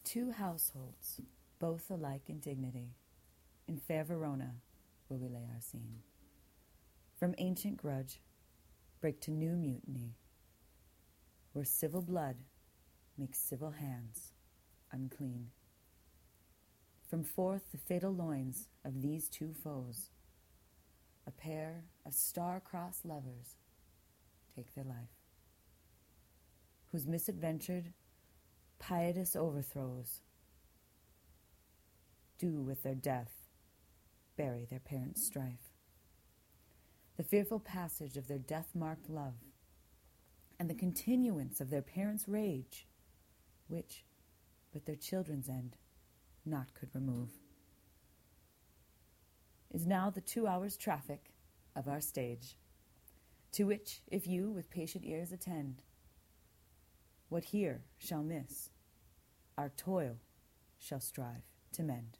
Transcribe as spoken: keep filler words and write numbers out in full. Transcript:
Two households, both alike in dignity, in fair Verona will we lay our scene. From ancient grudge break to new mutiny, where civil blood makes civil hands unclean. From forth the fatal loins of these two foes, a pair of star-crossed lovers take their life, whose misadventured, pietous overthrows do with their death bury their parents' strife. The fearful passage of their death-marked love, and the continuance of their parents' rage, which but their children's end naught could remove, is now the two hours' traffic of our stage, to which, if you with patient ears attend, what here shall miss, our toil shall strive to mend.